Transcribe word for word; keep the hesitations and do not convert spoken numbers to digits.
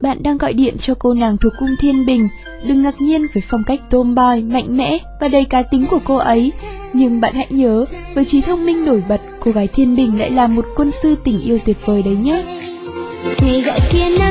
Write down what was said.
bạn đang gọi điện cho cô nàng thuộc cung Thiên Bình. Đừng ngạc nhiên với phong cách tomboy, mạnh mẽ và đầy cá tính của cô ấy. Nhưng bạn hãy nhớ, với trí thông minh nổi bật, cô gái Thiên Bình lại là một quân sư tình yêu tuyệt vời đấy nhé. Ngày gọi kia